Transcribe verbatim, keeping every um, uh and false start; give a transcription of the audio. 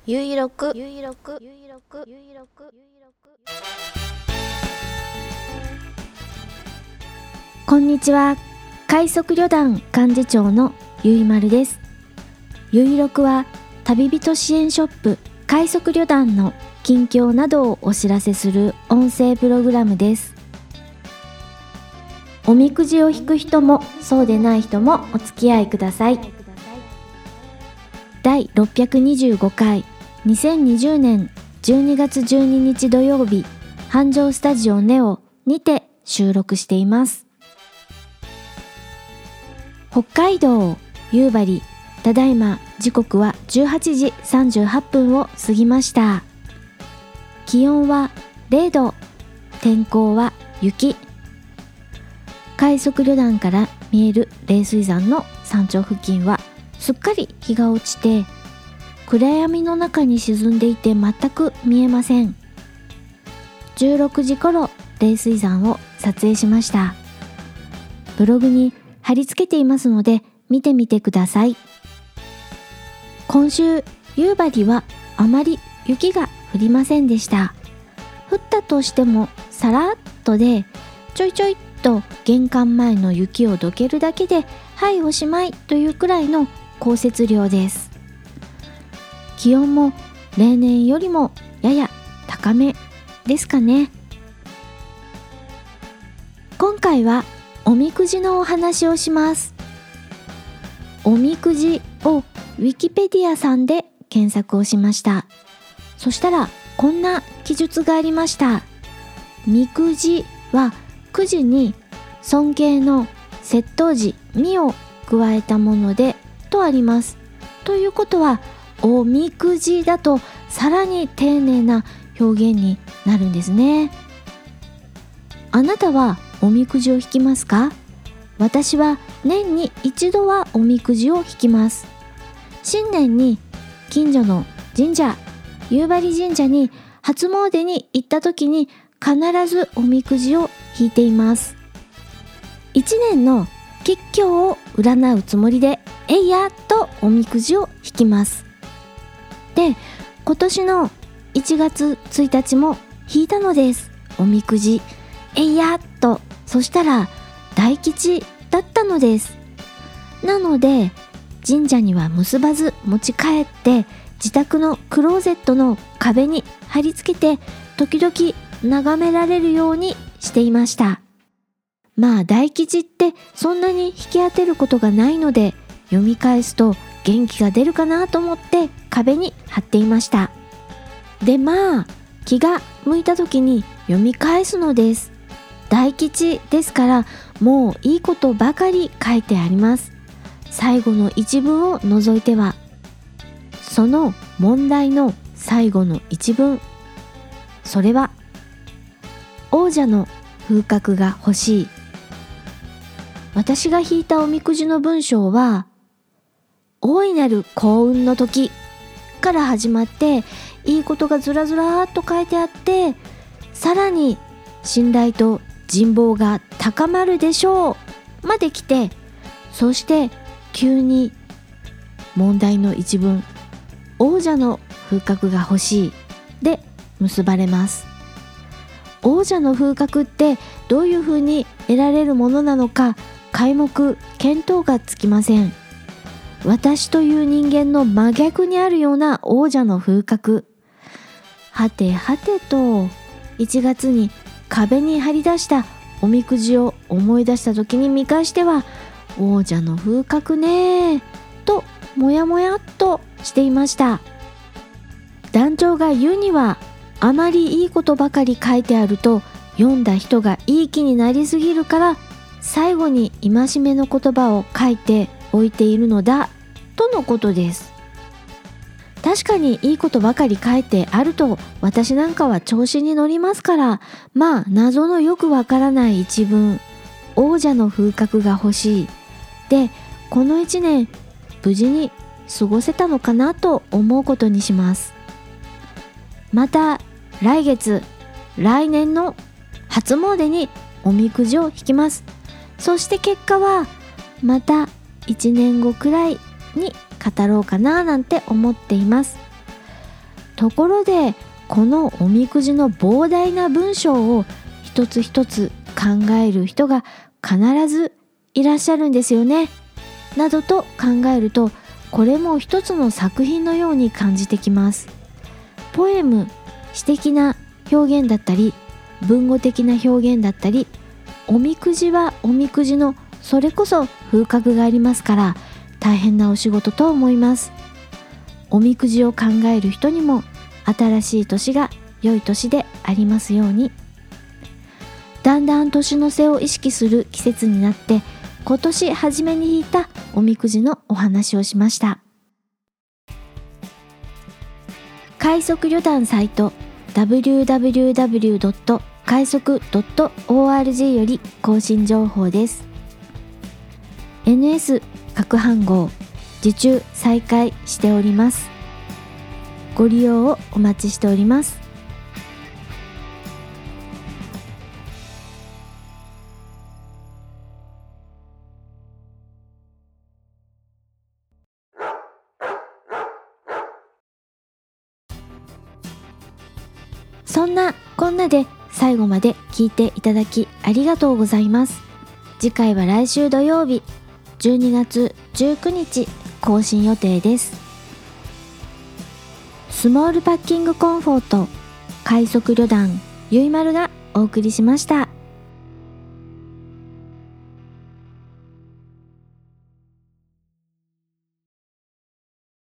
ゆいろくゆいろくゆいろくゆいろくこんにちは。快速旅団幹事長のゆいまるです。ゆいろくは旅人支援ショップ快速旅団の近況などをお知らせする音声プログラムです。おみくじを引く人もそうでない人もお付き合いください。だいろっぴゃくにじゅうごかいにせんにじゅうねんじゅうにがつじゅうににち土曜日、繁盛スタジオネオにて収録しています。北海道夕張、ただいま時刻はじゅうはちじさんじゅうはっぷんを過ぎました。気温はれいど、天候は雪。快速旅団から見える冷水山の山頂付近はすっかり日が落ちて、暗闇の中に沈んでいて全く見えません。じゅうろくじ頃冷水山を撮影しました。ブログに貼り付けていますので見てみてください。今週夕張はあまり雪が降りませんでした。降ったとしてもさらっとで、ちょいちょいと玄関前の雪をどけるだけではいおしまいというくらいの降雪量です。気温も例年よりもやや高めですかね。今回はおみくじのお話をします。おみくじをウィキペディアさんで検索をしました。そしたらこんな記述がありました。みくじはくじに尊敬の窃盗時みを加えたものでとあります。ということはおみくじだとさらに丁寧な表現になるんですね。あなたはおみくじを引きますか？私は年に一度はおみくじを引きます。新年に近所の神社、夕張神社に初詣に行った時に必ずおみくじを引いています。一年の吉凶を占うつもりでえいやとおみくじを引きます。で、今年のいちがつついたちも引いたのです。おみくじえいやと。そしたら大吉だったのです。なので神社には結ばず持ち帰って自宅のクローゼットの壁に貼り付けて時々眺められるようにしていました。まあ大吉ってそんなに引き当てることがないので、読み返すと元気が出るかなと思って壁に貼っていました。で、まあ気が向いた時に読み返すのです。大吉ですからもういいことばかり書いてあります。最後の一文を除いては。その問題の最後の一文、それは王者の風格が欲しい。私が引いたおみくじの文章は、大いなる幸運の時から始まって、いいことがずらずらーっと書いてあって、さらに信頼と人望が高まるでしょうまで来て、そして急に問題の一文、王者の風格が欲しいで結ばれます。王者の風格ってどういうふうに得られるものなのか、皆目見当がつきません。私という人間の真逆にあるような王者の風格。はてはてといちがつに壁に貼り出したおみくじを思い出した時に見返しては、王者の風格ねーともやもやっとしていました。団長が言うには、あまりいいことばかり書いてあると読んだ人がいい気になりすぎるから、最後に戒めの言葉を書いておいているのだとのことです。確かにいいことばかり書いてあると私なんかは調子に乗りますから、まあ謎のよくわからない一文、王者の風格が欲しいで、この一年無事に過ごせたのかなと思うことにします。また来月、来年の初詣におみくじを引きます。そして結果はまたいちねんごくらいに語ろうかななんて思っています。 ところでこのおみくじの膨大な文章を一つ一つ考える人が必ずいらっしゃるんですよね、などと考えると、これも一つの作品のように感じてきます。ポエム、詩的な表現だったり、文語的な表現だったり、おみくじはおみくじのそれこそ風格がありますから、大変なお仕事と思います。おみくじを考える人にも新しい年が良い年でありますように。だんだん年の瀬を意識する季節になって、今年初めに引いたおみくじのお話をしました。快速旅団サイト ダブリューダブリューダブリュードット快速ドットオーアールジー より更新情報です。 エヌエス 各飯号受注再開しております。ご利用をお待ちしております。そんなこんなで最後まで聞いていただきありがとうございます。次回は来週土曜日じゅうにがつじゅうくにち更新予定です。スモールパッキングコンフォート快速旅団ゆいまるがお送りしました。